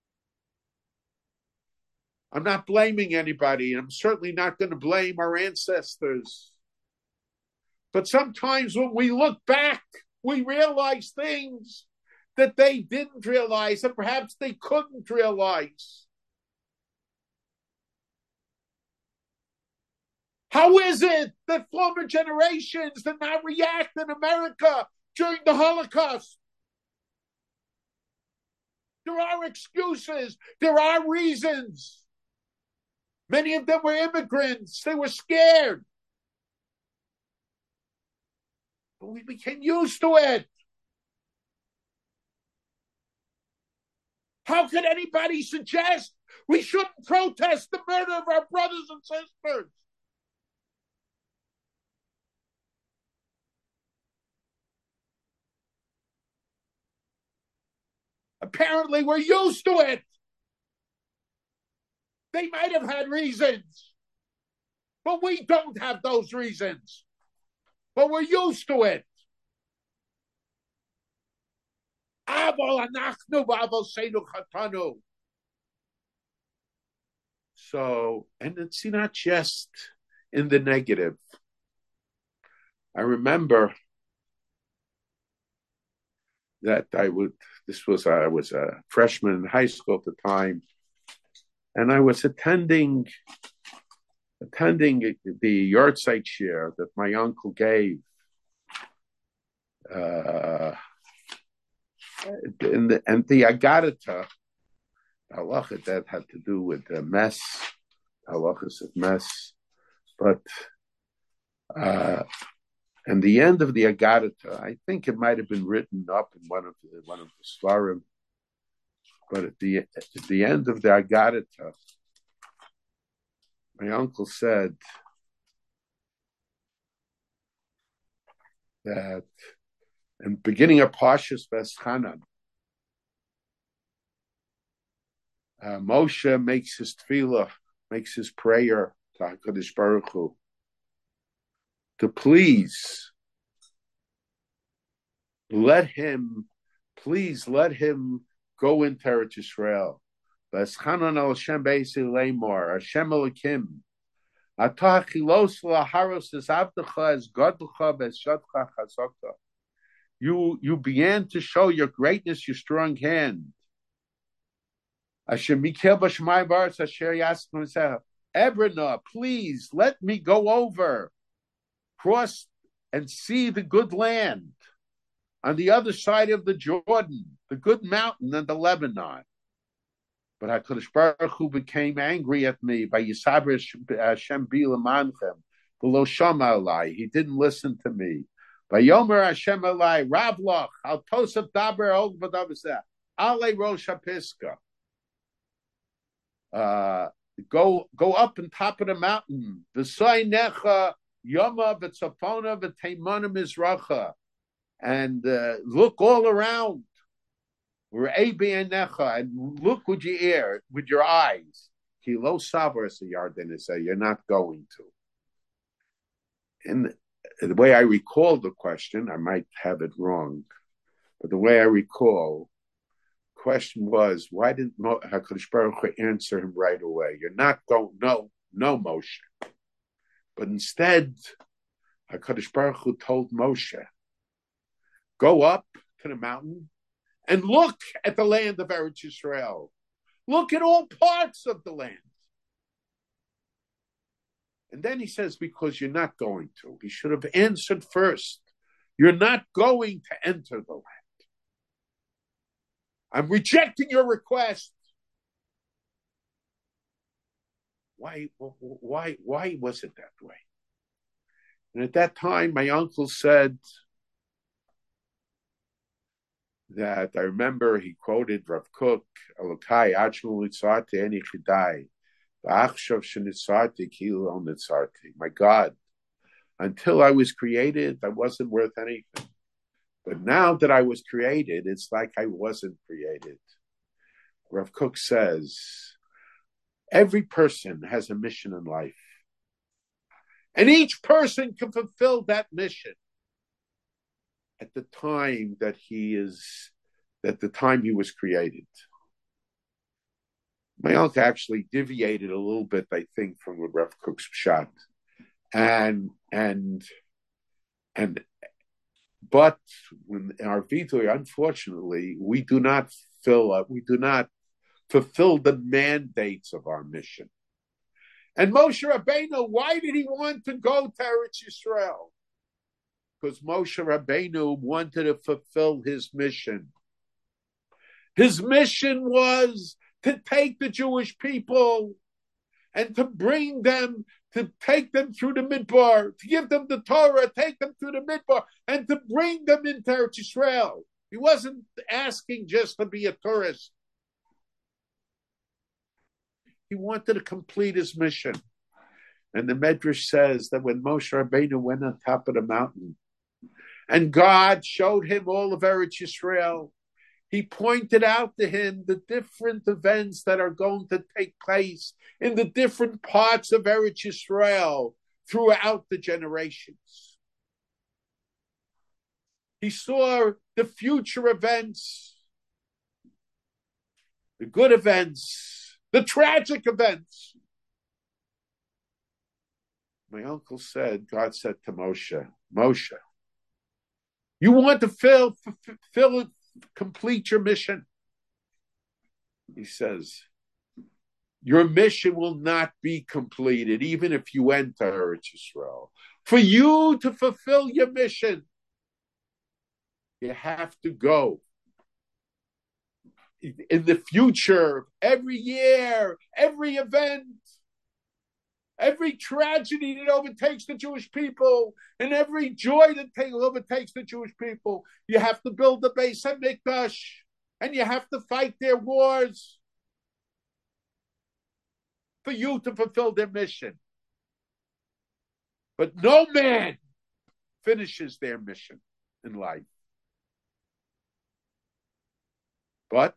I'm not blaming anybody. I'm certainly not going to blame our ancestors. But sometimes when we look back, we realize things that they didn't realize and perhaps they couldn't realize. How is it that former generations did not react in America during the Holocaust? There are excuses. There are reasons. Many of them were immigrants. They were scared. But we became used to it. How could anybody suggest we shouldn't protest the murder of our brothers and sisters? Apparently, we're used to it. They might have had reasons, but we don't have those reasons. But we're used to it. So, and it's not just in the negative. I remember that I would, this was, I was a freshman in high school at the time, and I was attending attending the yahrzeit share that my uncle gave uh, in the, and the Agarita, halacha that had to do with the mess, halachas of mess, but uh, and the end of the Agarita, I think it might have been written up in one of the, one of the Svarim, but at the at the end of the Agarita, my uncle said that in the beginning of Parshas Veschanan, uh, Moshe makes his tefillah, makes his prayer to HaKadosh Baruch Hu to please let him, please let him go into Eretz Yisrael. Veschanan al Hashem Beisi Leimor, Hashem Elokim, Atah chilos laharos es avdecha es godlecha v'eshadcha chazokta. You you began to show your greatness, your strong hand. Hashem Mikel b'shemai baritz asher yaskim himself. Ebrina, please let me go over, cross and see the good land on the other side of the Jordan, the good mountain and the Lebanon. But HaKadosh Baruch Hu became angry at me by Yisaber Hashem Bi'Lamanchem, below Shama Alai. He didn't listen to me. By Yomer Hashem Alai, Ravloch, Al Tosaf Daber Ol Vadavaseh, Ale Rosh HaPiska. Uh, go go up on top of the mountain. V'soy necha Yoma v'tzafona v'teimona mizracha, and uh, look all around. And look with your ear, with your eyes. Kilo savars a Yarden say you're not going to. And the way I recall the question, I might have it wrong, but the way I recall, question was, why didn't Mo- HaKadosh Baruch Hu answer him right away? You're not going, no, no, Moshe. But instead, HaKadosh Baruch Hu told Moshe, go up to the mountain and look at the land of Eretz Yisrael. Look at all parts of the land. And then he says, because you're not going to. He should have answered first. You're not going to enter the land. I'm rejecting your request. Why, why, why was it that way? And at that time, my uncle said that, I remember he quoted Rav Kook, Elokai, Achmul Nitzarti, Eni Chidai, V'achshav Shenitzarti, Kilu El Nitzarti. My God, until I was created, I wasn't worth anything. But now that I was created, it's like I wasn't created. Rav Kook says, every person has a mission in life. And each person can fulfill that mission at the time that he is, at the time he was created. My uncle actually deviated a little bit, I think, from what Rav Kook's shot. And, and, and, but when in our Vitoi, unfortunately, we do not fill up, we do not fulfill the mandates of our mission. And Moshe Rabbeinu, why did he want to go to Eretz Yisrael? Because Moshe Rabbeinu wanted to fulfill his mission. His mission was to take the Jewish people and to bring them, to take them through the Midbar, to give them the Torah, take them through the Midbar, and to bring them into Eretz Yisrael. He wasn't asking just to be a tourist. He wanted to complete his mission. And the Medrash says that when Moshe Rabbeinu went on top of the mountain, and God showed him all of Eretz Yisrael, he pointed out to him the different events that are going to take place in the different parts of Eretz Yisrael throughout the generations. He saw the future events, the good events, the tragic events. My uncle said, God said to Moshe, Moshe, you want to fill, fill, complete your mission? He says, your mission will not be completed, even if you enter Eretz Yisrael. For you to fulfill your mission, you have to go. In the future, every year, every event, every tragedy that overtakes the Jewish people, and every joy that take, overtakes the Jewish people, you have to build the Beis HaMikdash, and you have to fight their wars for you to fulfill their mission. But no man finishes their mission in life. But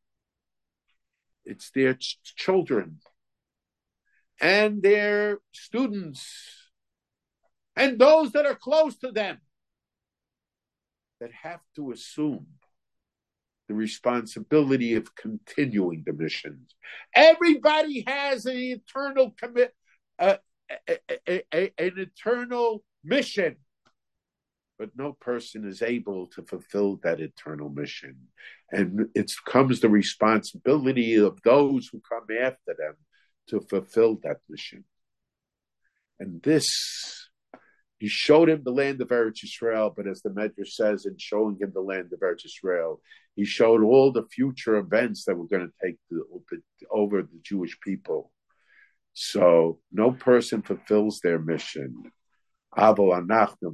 it's their ch- children and their students and those that are close to them that have to assume the responsibility of continuing the missions. Everybody has an eternal commit, uh, a, a, a, an eternal mission. But no person is able to fulfill that eternal mission. And it comes the responsibility of those who come after them to fulfill that mission. And this, he showed him the land of Eretz Yisrael, but as the Medrash says, in showing him the land of Eretz Yisrael, he showed all the future events that were going to take the, over the Jewish people. So no person fulfills their mission. Even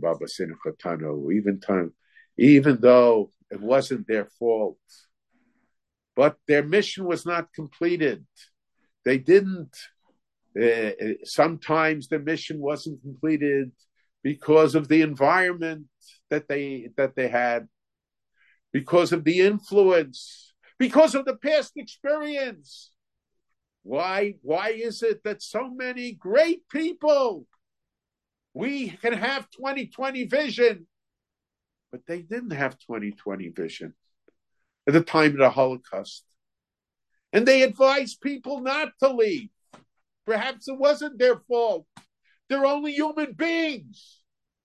time, even though it wasn't their fault, but their mission was not completed. They didn't. Uh, sometimes the mission wasn't completed because of the environment that they that they had, because of the influence, because of the past experience. Why? Why is it that so many great people? We can have twenty twenty vision, but they didn't have twenty twenty vision. at the time of the Holocaust. And they advised people not to leave. Perhaps it wasn't their fault. They're only human beings.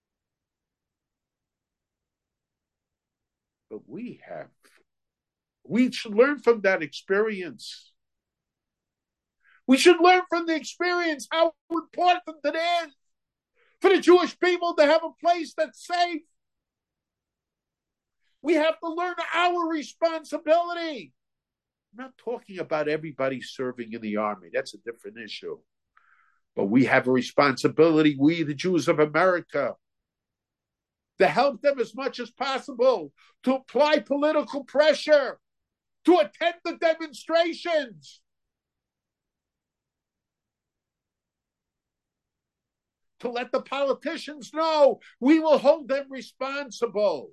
But we have, we should learn from that experience. We should learn from the experience how important it is for the Jewish people to have a place that's safe. We have to learn our responsibility. I'm not talking about everybody serving in the army. That's a different issue. But we have a responsibility, we, the Jews of America, to help them as much as possible, to apply political pressure, to attend the demonstrations, to let the politicians know we will hold them responsible.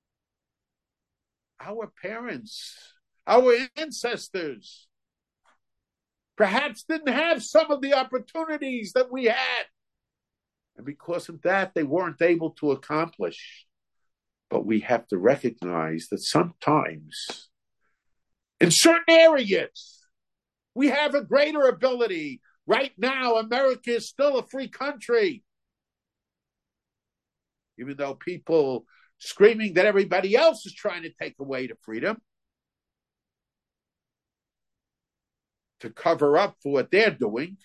Our parents, our ancestors, perhaps didn't have some of the opportunities that we had. And because of that, they weren't able to accomplish. But we have to recognize that sometimes, in certain areas, we have a greater ability. Right now, America is still a free country. Even though people screaming that everybody else is trying to take away the freedom to cover up for what they're doing,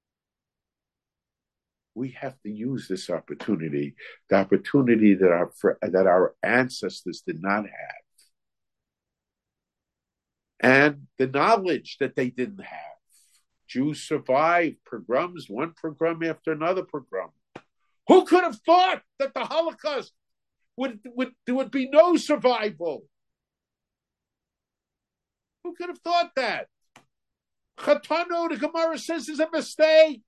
we have to use this opportunity, the opportunity that our that our ancestors did not have, and the knowledge that they didn't have. Jews survived pogroms, one pogrom after another pogrom. Who could have thought that the Holocaust would, would there would be no survival? Who could have thought that? Chatanu, the Gemara says, is a mistake.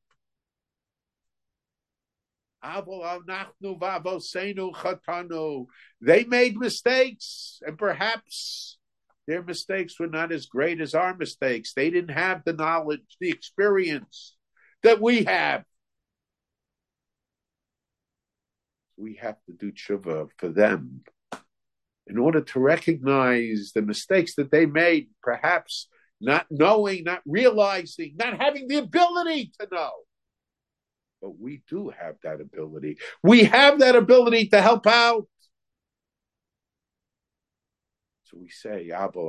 They made mistakes, and perhaps their mistakes were not as great as our mistakes. They didn't have the knowledge, the experience that we have. We have to do tshuva for them in order to recognize the mistakes that they made, perhaps not knowing, not realizing, not having the ability to know. But we do have that ability. We have that ability to help out. So we say,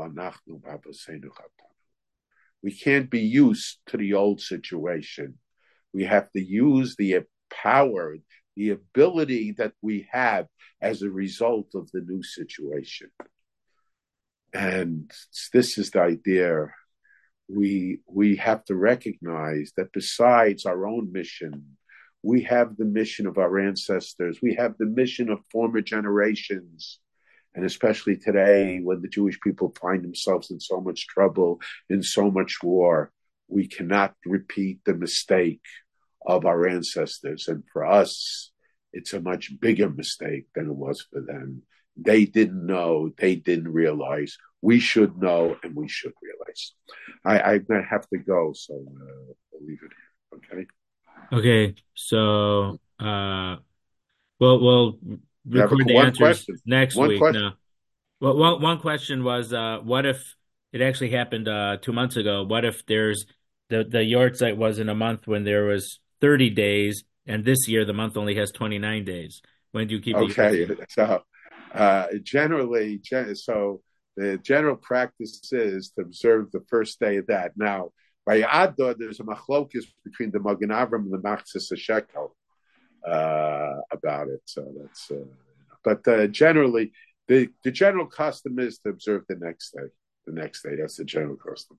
we can't be used to the old situation. We have to use the power, the ability that we have as a result of the new situation. And this is the idea. We, we have to recognize that besides our own mission, we have the mission of our ancestors. We have the mission of former generations. And especially today, when the Jewish people find themselves in so much trouble, in so much war, we cannot repeat the mistake of our ancestors. And for us, it's a much bigger mistake than it was for them. They didn't know, they didn't realize. We should know, and we should realize. I, I'm going to have to go, so uh, I'll leave it here, okay? Okay, so uh, we'll we'll record a, the answers question. next one week. Question. No. Well, one one question was, uh, what if it actually happened uh, two months ago? What if there's the the yahrzeit was in a month when there was thirty days, and this year the month only has twenty-nine days? When do you keep? Okay, the so uh, generally, so the general practice is to observe the first day of that. Now, by Adar, there's a machlokis between the Magen Avram and the Machzis HaShekel uh, about it. So that's, uh, but uh, generally, the, the general custom is to observe the next day. The next day, that's the general custom.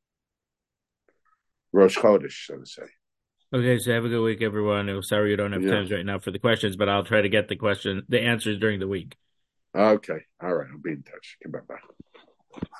Rosh Chodesh, so to say. Okay, so have a good week, everyone. I'm sorry you don't have yeah. times right now for the questions, but I'll try to get the question, the answers during the week. Okay, all right. I'll be in touch. Okay, bye-bye.